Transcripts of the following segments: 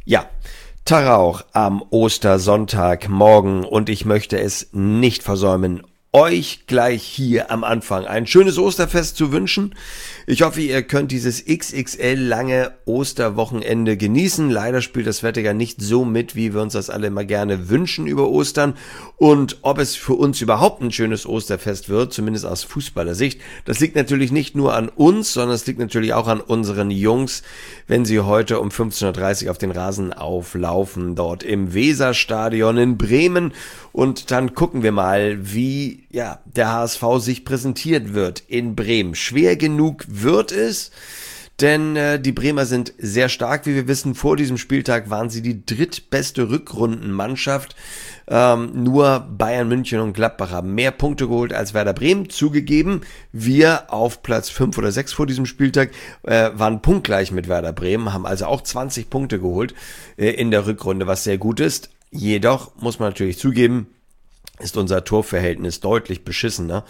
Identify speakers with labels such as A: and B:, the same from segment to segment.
A: Ja, Tarauch am Ostersonntagmorgen und ich möchte es nicht versäumen, euch gleich hier am Anfang ein schönes Osterfest zu wünschen. Ich hoffe, ihr könnt dieses XXL lange Osterwochenende genießen. Leider spielt das Wetter ja nicht so mit, wie wir uns das alle immer gerne wünschen über Ostern. Und ob es für uns überhaupt ein schönes Osterfest wird, zumindest aus Fußballersicht, das liegt natürlich nicht nur an uns, sondern es liegt natürlich auch an unseren Jungs, wenn sie heute um 15:30 Uhr auf den Rasen auflaufen, dort im Weserstadion in Bremen. Und dann gucken wir mal, wie der HSV sich präsentiert wird in Bremen. Schwer genug wird es, denn die Bremer sind sehr stark, wie wir wissen. Vor diesem Spieltag waren sie die drittbeste Rückrundenmannschaft. Nur Bayern München und Gladbach haben mehr Punkte geholt als Werder Bremen. Zugegeben, wir auf Platz 5 oder 6 vor diesem Spieltag waren punktgleich mit Werder Bremen, haben also auch 20 Punkte geholt in der Rückrunde, was sehr gut ist. Jedoch muss man natürlich zugeben, ist unser Torverhältnis deutlich beschissener,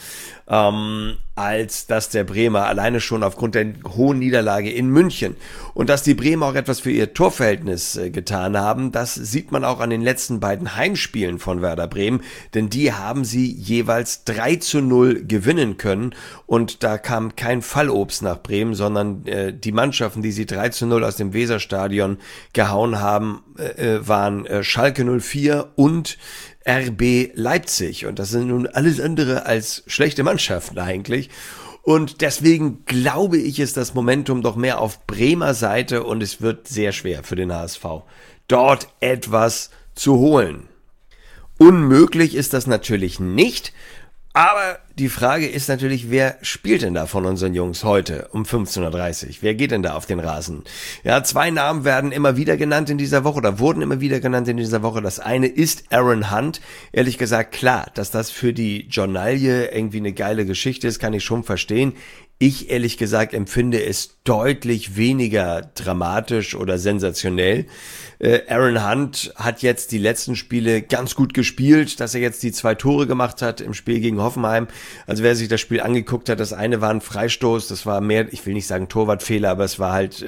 A: als das der Bremer, alleine schon aufgrund der hohen Niederlage in München. Und dass die Bremer auch etwas für ihr Torverhältnis getan haben, das sieht man auch an den letzten beiden Heimspielen von Werder Bremen, denn die haben sie jeweils 3:0 gewinnen können und da kam kein Fallobst nach Bremen, sondern die Mannschaften, die sie 3:0 aus dem Weserstadion gehauen haben, waren Schalke 04 und RB Leipzig. Und das sind nun alles andere als schlechte Mannschaften eigentlich. Und deswegen glaube ich, ist das Momentum doch mehr auf Bremer Seite und es wird sehr schwer für den HSV, dort etwas zu holen. Unmöglich ist das natürlich nicht. Aber die Frage ist natürlich, wer spielt denn da von unseren Jungs heute um 15:30 Uhr? Wer geht denn da auf den Rasen? Ja, zwei Namen werden immer wieder genannt in dieser Woche oder wurden immer wieder genannt in dieser Woche. Das eine ist Aaron Hunt. Ehrlich gesagt, klar, dass das für die Journalie irgendwie eine geile Geschichte ist, kann ich schon verstehen. Ich, ehrlich gesagt, empfinde es deutlich weniger dramatisch oder sensationell. Aaron Hunt hat jetzt die letzten Spiele ganz gut gespielt, dass er jetzt die 2 Tore gemacht hat im Spiel gegen Hoffenheim. Also wer sich das Spiel angeguckt hat, das eine war ein Freistoß, das war mehr, ich will nicht sagen Torwartfehler, aber es war halt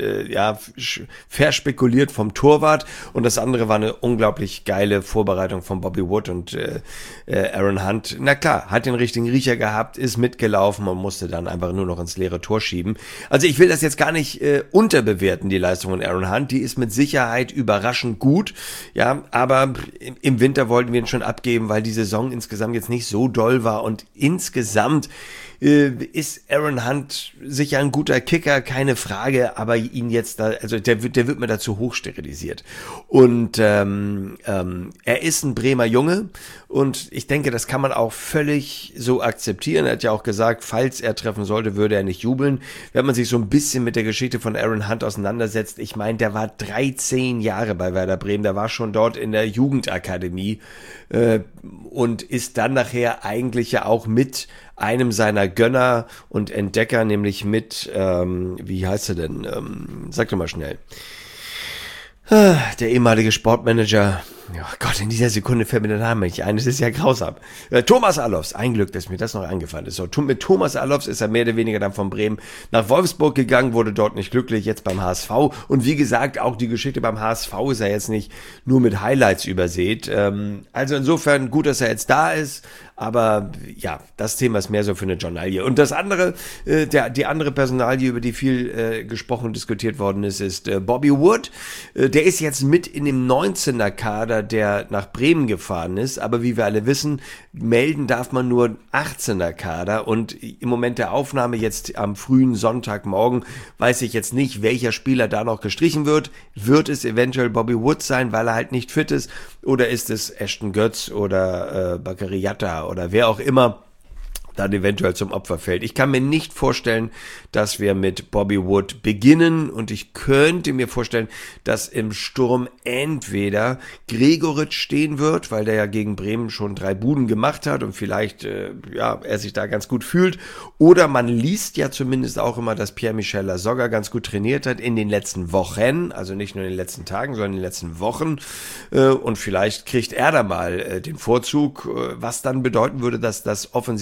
A: verspekuliert vom Torwart und das andere war eine unglaublich geile Vorbereitung von Bobby Wood und Aaron Hunt. Na klar, hat den richtigen Riecher gehabt, ist mitgelaufen und musste dann einfach nur noch ins leere Tor schieben. Also ich will das jetzt gar nicht unterbewerten, die Leistung von Aaron Hunt, die ist mit Sicherheit überraschend gut, ja, aber im Winter wollten wir ihn schon abgeben, weil die Saison insgesamt jetzt nicht so doll war und insgesamt ist Aaron Hunt sicher ein guter Kicker, keine Frage, aber ihn jetzt da, also der wird mir dazu hoch sterilisiert. Und er ist ein Bremer Junge und ich denke, das kann man auch völlig so akzeptieren. Er hat ja auch gesagt, falls er treffen sollte, würde er nicht jubeln. Wenn man sich so ein bisschen mit der Geschichte von Aaron Hunt auseinandersetzt, ich meine, der war 13 Jahre bei Werder Bremen, der war schon dort in der Jugendakademie und ist dann nachher eigentlich ja auch mit einem seiner Gönner und Entdecker, nämlich mit, wie heißt er denn? Sag doch mal schnell. Der ehemalige Sportmanager, oh Gott, in dieser Sekunde fällt mir der Name nicht ein, das ist ja grausam. Thomas Allofs, ein Glück, dass mir das noch eingefallen ist. So, mit Thomas Allofs ist er mehr oder weniger dann von Bremen nach Wolfsburg gegangen, wurde dort nicht glücklich, jetzt beim HSV. Und wie gesagt, auch die Geschichte beim HSV ist ja jetzt nicht nur mit Highlights übersät. Also insofern gut, dass er jetzt da ist, aber ja, das Thema ist mehr so für eine Journalie. Und das andere, die andere Personalie, über die viel gesprochen und diskutiert worden ist Bobby Wood. Der ist jetzt mit in dem 19er Kader, der nach Bremen gefahren ist, aber wie wir alle wissen, melden darf man nur 18er Kader und im Moment der Aufnahme jetzt am frühen Sonntagmorgen weiß ich jetzt nicht, welcher Spieler da noch gestrichen wird. Wird es eventuell Bobby Wood sein, weil er halt nicht fit ist, oder ist es Ashton Götz oder Bakary Yatta oder wer auch immer dann eventuell zum Opfer fällt. Ich kann mir nicht vorstellen, dass wir mit Bobby Wood beginnen und ich könnte mir vorstellen, dass im Sturm entweder Gregoritsch stehen wird, weil der ja gegen Bremen schon 3 Buden gemacht hat und vielleicht er sich da ganz gut fühlt, oder man liest ja zumindest auch immer, dass Pierre-Michel Lasogga ganz gut trainiert hat in den letzten Wochen, also nicht nur in den letzten Tagen, sondern in den letzten Wochen und vielleicht kriegt er da mal den Vorzug, was dann bedeuten würde, dass das Offensivspiel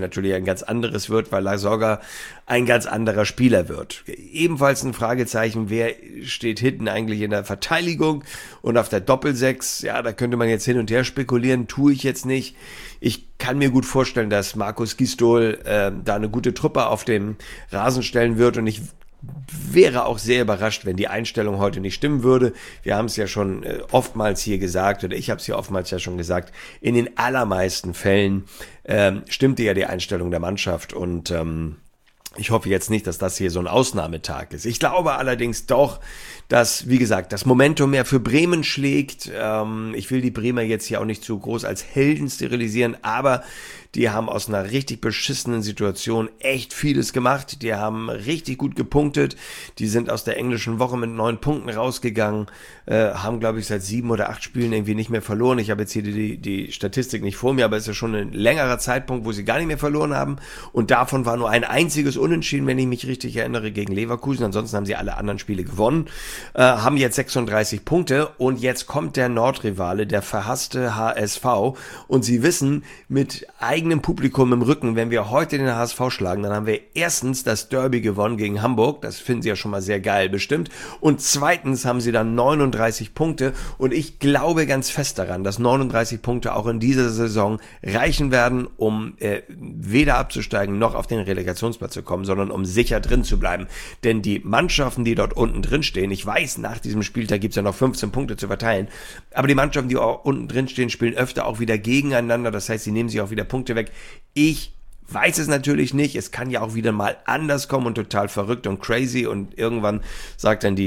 A: natürlich ein ganz anderes wird, weil Lasogga ein ganz anderer Spieler wird. Ebenfalls ein Fragezeichen, wer steht hinten eigentlich in der Verteidigung und auf der Doppelsechs, ja, da könnte man jetzt hin und her spekulieren, tue ich jetzt nicht. Ich kann mir gut vorstellen, dass Markus Gisdol da eine gute Truppe auf den Rasen stellen wird, und ich wäre auch sehr überrascht, wenn die Einstellung heute nicht stimmen würde. Wir haben es ja schon oftmals hier gesagt, oder ich habe es hier oftmals ja schon gesagt, in den allermeisten Fällen stimmte ja die Einstellung der Mannschaft, und ich hoffe jetzt nicht, dass das hier so ein Ausnahmetag ist. Ich glaube allerdings doch, dass, wie gesagt, das Momentum mehr für Bremen schlägt. Ich will die Bremer jetzt hier auch nicht zu groß als Helden sterilisieren, aber die haben aus einer richtig beschissenen Situation echt vieles gemacht. Die haben richtig gut gepunktet. Die sind aus der englischen Woche mit 9 Punkten rausgegangen, haben, glaube ich, seit 7 oder 8 Spielen irgendwie nicht mehr verloren. Ich habe jetzt hier die Statistik nicht vor mir, aber es ist ja schon ein längerer Zeitpunkt, wo sie gar nicht mehr verloren haben. Und davon war nur ein einziges Unentschieden, wenn ich mich richtig erinnere, gegen Leverkusen. Ansonsten haben sie alle anderen Spiele gewonnen, haben jetzt 36 Punkte, und jetzt kommt der Nordrivale, der verhasste HSV, und sie wissen, mit eigenem Publikum im Rücken, wenn wir heute den HSV schlagen, dann haben wir erstens das Derby gewonnen gegen Hamburg, das finden sie ja schon mal sehr geil bestimmt, und zweitens haben sie dann 39 Punkte, und ich glaube ganz fest daran, dass 39 Punkte auch in dieser Saison reichen werden, um weder abzusteigen noch auf den Relegationsplatz zu kommen, sondern um sicher drin zu bleiben, denn die Mannschaften, die dort unten drin stehen, ich weiß, nach diesem Spieltag gibt's ja noch 15 Punkte zu verteilen, aber die Mannschaften, die auch unten drin stehen, spielen öfter auch wieder gegeneinander, das heißt, sie nehmen sich auch wieder Punkte weg. Ich weiß es natürlich nicht, es kann ja auch wieder mal anders kommen und total verrückt und crazy, und irgendwann sagt dann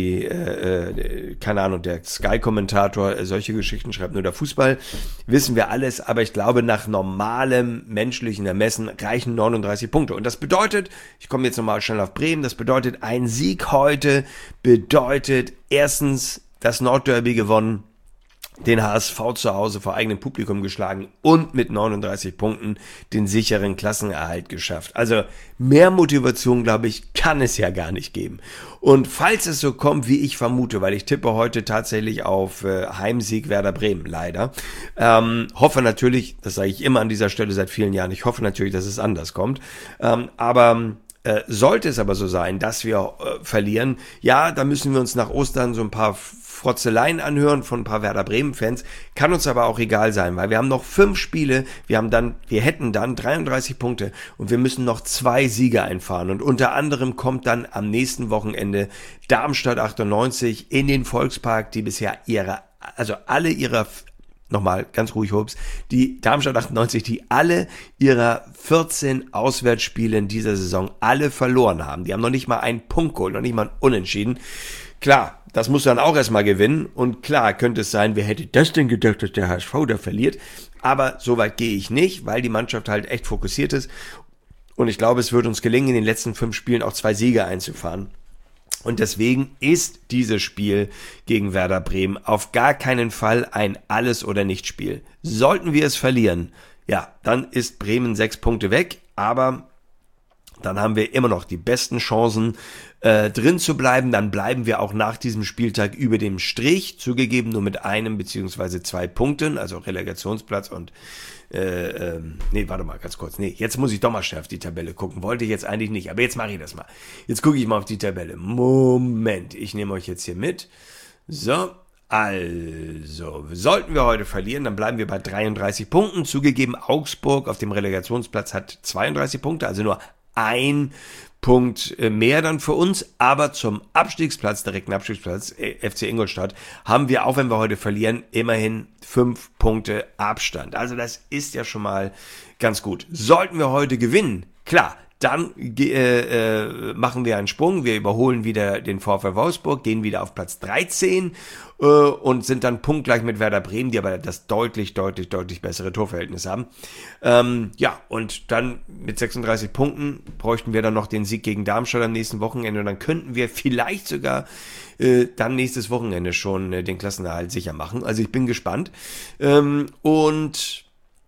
A: keine Ahnung, der Sky-Kommentator, solche Geschichten schreibt nur der Fußball, wissen wir alles, aber ich glaube, nach normalem menschlichen Ermessen reichen 39 Punkte, und das bedeutet, ich komme jetzt nochmal schnell auf Bremen, das bedeutet, ein Sieg heute bedeutet erstens das Nordderby gewonnen, den HSV zu Hause vor eigenem Publikum geschlagen und mit 39 Punkten den sicheren Klassenerhalt geschafft. Also mehr Motivation, glaube ich, kann es ja gar nicht geben. Und falls es so kommt, wie ich vermute, weil ich tippe heute tatsächlich auf Heimsieg Werder Bremen, leider, hoffe natürlich, das sage ich immer an dieser Stelle seit vielen Jahren, ich hoffe natürlich, dass es anders kommt, aber sollte es aber so sein, dass wir verlieren, ja, da müssen wir uns nach Ostern so ein paar Frotzeleien anhören von ein paar Werder Bremen-Fans, kann uns aber auch egal sein, weil wir haben noch 5 Spiele, wir hätten dann 33 Punkte, und wir müssen noch 2 Siege einfahren, und unter anderem kommt dann am nächsten Wochenende Darmstadt 98 in den Volkspark, die bisher nochmal ganz ruhig, Hobbs, die Darmstadt 98, die alle ihrer 14 Auswärtsspiele in dieser Saison alle verloren haben. Die haben noch nicht mal einen Punkt geholt, noch nicht mal einen Unentschieden. Klar, das musst du dann auch erstmal gewinnen, und klar könnte es sein, wer hätte das denn gedacht, dass der HSV da verliert, aber so weit gehe ich nicht, weil die Mannschaft halt echt fokussiert ist, und ich glaube, es wird uns gelingen, in den letzten 5 Spielen auch 2 Siege einzufahren. Und deswegen ist dieses Spiel gegen Werder Bremen auf gar keinen Fall ein Alles- oder Nicht-Spiel. Sollten wir es verlieren, ja, dann ist Bremen 6 Punkte weg, aber dann haben wir immer noch die besten Chancen, drin zu bleiben. Dann bleiben wir auch nach diesem Spieltag über dem Strich, zugegeben nur mit 1 bzw. 2 Punkten, also Relegationsplatz und warte mal, ganz kurz. Jetzt muss ich doch mal schnell auf die Tabelle gucken. Wollte ich jetzt eigentlich nicht, aber jetzt mache ich das mal. Jetzt gucke ich mal auf die Tabelle. Moment, ich nehme euch jetzt hier mit. So, also, sollten wir heute verlieren, dann bleiben wir bei 33 Punkten. Zugegeben, Augsburg auf dem Relegationsplatz hat 32 Punkte, also nur ein Punkt mehr dann für uns, aber zum Abstiegsplatz, direkten Abstiegsplatz, FC Ingolstadt, haben wir, auch wenn wir heute verlieren, immerhin 5 Punkte Abstand. Also das ist ja schon mal ganz gut. Sollten wir heute gewinnen, klar, dann machen wir einen Sprung, wir überholen wieder den VfL Wolfsburg, gehen wieder auf Platz 13 und sind dann punktgleich mit Werder Bremen, die aber das deutlich bessere Torverhältnis haben. Und dann mit 36 Punkten bräuchten wir dann noch den Sieg gegen Darmstadt am nächsten Wochenende, und dann könnten wir vielleicht sogar dann nächstes Wochenende schon den Klassenerhalt sicher machen. Also ich bin gespannt. Und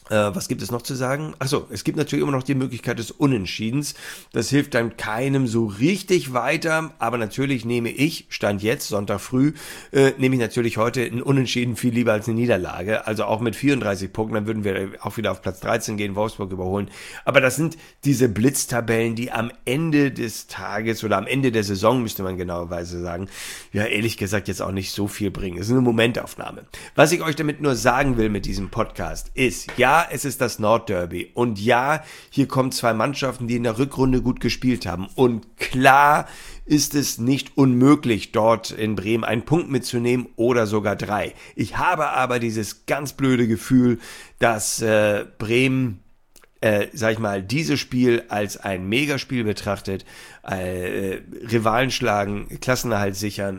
A: Was gibt es noch zu sagen? Achso, es gibt natürlich immer noch die Möglichkeit des Unentschiedens. Das hilft dann keinem so richtig weiter, aber natürlich nehme ich, Stand jetzt, Sonntag früh, nehme ich natürlich heute ein Unentschieden viel lieber als eine Niederlage. Also auch mit 34 Punkten, dann würden wir auch wieder auf Platz 13 gehen, Wolfsburg überholen. Aber das sind diese Blitztabellen, die am Ende des Tages oder am Ende der Saison, müsste man genauerweise sagen, ja ehrlich gesagt jetzt auch nicht so viel bringen. Es ist eine Momentaufnahme. Was ich euch damit nur sagen will mit diesem Podcast ist, ja, es ist das Nordderby und ja, hier kommen zwei Mannschaften, die in der Rückrunde gut gespielt haben und klar ist es nicht unmöglich, dort in Bremen einen Punkt mitzunehmen oder sogar 3. Ich habe aber dieses ganz blöde Gefühl, dass Bremen sag ich mal, dieses Spiel als ein Megaspiel betrachtet, Rivalen schlagen, Klassenerhalt sichern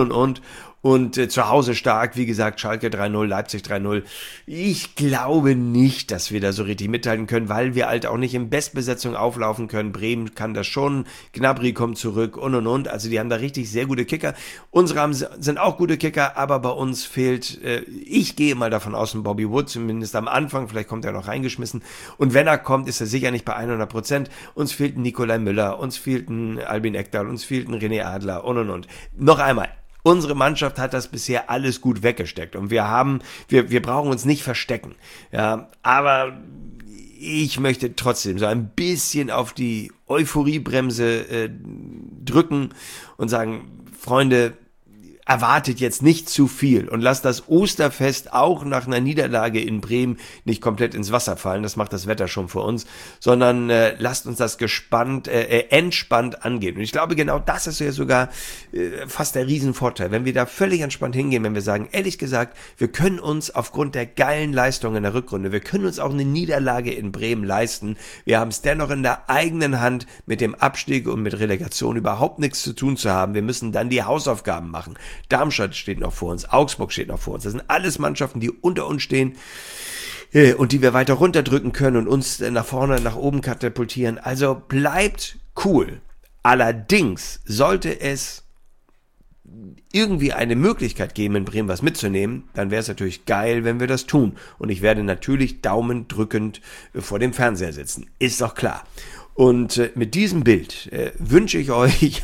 A: und zu Hause stark, wie gesagt, Schalke 3-0, Leipzig 3-0. Ich glaube nicht, dass wir da so richtig mithalten können, weil wir halt auch nicht in Bestbesetzung auflaufen können. Bremen kann das schon, Gnabry kommt zurück und. Also die haben da richtig sehr gute Kicker. Unsere sind auch gute Kicker, aber bei uns fehlt, ich gehe mal davon aus, ein Bobby Wood, zumindest am Anfang, vielleicht kommt er noch reingeschmissen. Und wenn er kommt, ist er sicher nicht bei 100%. Uns fehlt ein Nikolai Müller, uns fehlt ein Albin Ekdal, uns fehlt ein René Adler und. Noch einmal. Unsere Mannschaft hat das bisher alles gut weggesteckt und wir brauchen uns nicht verstecken. Ja, aber ich möchte trotzdem so ein bisschen auf die Euphoriebremse drücken und sagen, Freunde, erwartet jetzt nicht zu viel und lasst das Osterfest auch nach einer Niederlage in Bremen nicht komplett ins Wasser fallen, das macht das Wetter schon für uns, sondern lasst uns das entspannt angehen. Und ich glaube, genau das ist ja sogar fast der Riesenvorteil, wenn wir da völlig entspannt hingehen, wenn wir sagen, ehrlich gesagt, wir können uns aufgrund der geilen Leistung in der Rückrunde, wir können uns auch eine Niederlage in Bremen leisten, wir haben es dennoch in der eigenen Hand, mit dem Abstieg und mit Relegation überhaupt nichts zu tun zu haben, wir müssen dann die Hausaufgaben machen. Darmstadt steht noch vor uns, Augsburg steht noch vor uns. Das sind alles Mannschaften, die unter uns stehen und die wir weiter runterdrücken können und uns nach vorne, nach oben katapultieren. Also bleibt cool. Allerdings sollte es irgendwie eine Möglichkeit geben, in Bremen was mitzunehmen, dann wäre es natürlich geil, wenn wir das tun. Und ich werde natürlich daumendrückend vor dem Fernseher sitzen. Ist doch klar. Und mit diesem Bild wünsche ich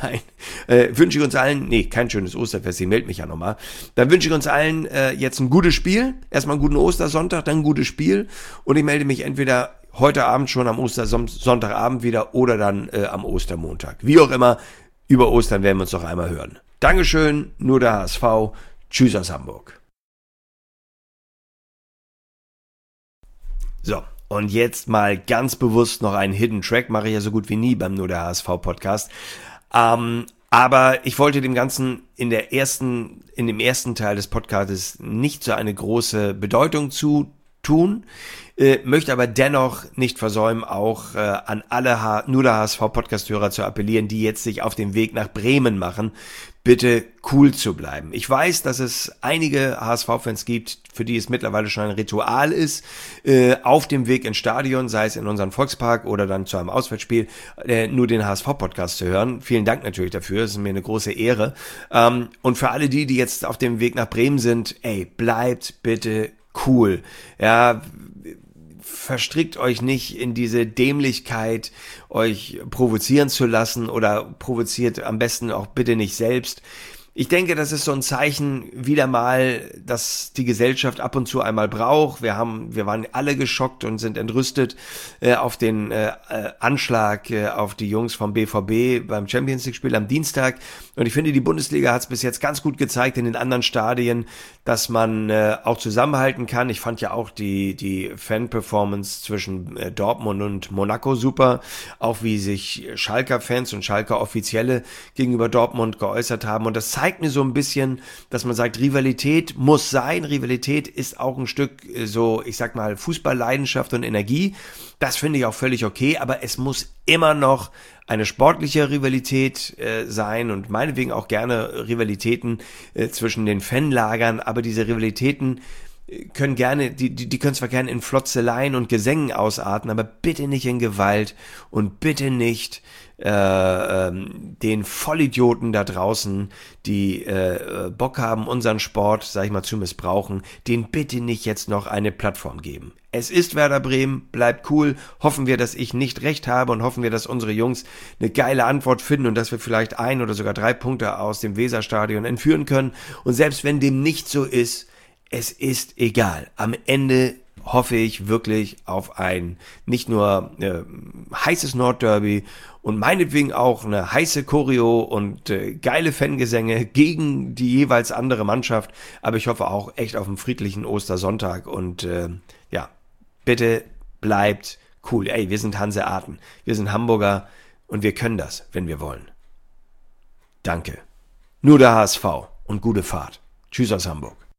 A: uns allen, kein schönes Osterfest, ich melde mich ja nochmal, dann wünsche ich uns allen jetzt ein gutes Spiel, erstmal einen guten Ostersonntag, dann ein gutes Spiel und ich melde mich entweder heute Abend schon am Ostersonntagabend wieder oder dann am Ostermontag. Wie auch immer, über Ostern werden wir uns noch einmal hören. Dankeschön, nur der HSV, tschüss aus Hamburg. So. Und jetzt mal ganz bewusst noch einen Hidden Track, mache ich ja so gut wie nie beim Nur der HSV Podcast. Aber ich wollte dem Ganzen in dem ersten Teil des Podcasts nicht so eine große Bedeutung zutun, möchte aber dennoch nicht versäumen, auch an alle Nur der HSV Podcast-Hörer zu appellieren, die jetzt sich auf den Weg nach Bremen machen, bitte cool zu bleiben. Ich weiß, dass es einige HSV-Fans gibt, für die es mittlerweile schon ein Ritual ist, auf dem Weg ins Stadion, sei es in unseren Volkspark oder dann zu einem Auswärtsspiel, nur den HSV-Podcast zu hören. Vielen Dank natürlich dafür, es ist mir eine große Ehre. Und für alle die jetzt auf dem Weg nach Bremen sind, bleibt bitte cool. Ja, verstrickt euch nicht in diese Dämlichkeit, euch provozieren zu lassen oder provoziert am besten auch bitte nicht selbst. Ich denke, das ist so ein Zeichen wieder mal, dass die Gesellschaft ab und zu einmal braucht. Wir waren alle geschockt und sind entrüstet auf den Anschlag auf die Jungs vom BVB beim Champions League Spiel am Dienstag. Und ich finde, die Bundesliga hat es bis jetzt ganz gut gezeigt in den anderen Stadien, dass man auch zusammenhalten kann. Ich fand ja auch die Fan-Performance zwischen Dortmund und Monaco super. Auch wie sich Schalker-Fans und Schalker-Offizielle gegenüber Dortmund geäußert haben. Und das zeigt mir so ein bisschen, dass man sagt, Rivalität muss sein. Rivalität ist auch ein Stück so, ich sag mal, Fußballleidenschaft und Energie. Das finde ich auch völlig okay, aber es muss immer noch eine sportliche Rivalität sein und meinetwegen auch gerne Rivalitäten zwischen den Fanlagern, aber diese Rivalitäten können gerne, die können zwar gerne in Flotzeleien und Gesängen ausarten, aber bitte nicht in Gewalt und bitte nicht den Vollidioten da draußen, die Bock haben, unseren Sport, sag ich mal, zu missbrauchen, denen bitte nicht jetzt noch eine Plattform geben. Es ist Werder Bremen, bleibt cool, hoffen wir, dass ich nicht recht habe und hoffen wir, dass unsere Jungs eine geile Antwort finden und dass wir vielleicht 1 oder sogar 3 Punkte aus dem Weserstadion entführen können. Und selbst wenn dem nicht so ist, es ist egal. Am Ende hoffe ich wirklich auf ein nicht nur heißes Nordderby und meinetwegen auch eine heiße Choreo und geile Fangesänge gegen die jeweils andere Mannschaft, aber ich hoffe auch echt auf einen friedlichen Ostersonntag und ja, bitte bleibt cool. Ey, wir sind Hanseaten, wir sind Hamburger und wir können das, wenn wir wollen. Danke. Nur der HSV und gute Fahrt. Tschüss aus Hamburg.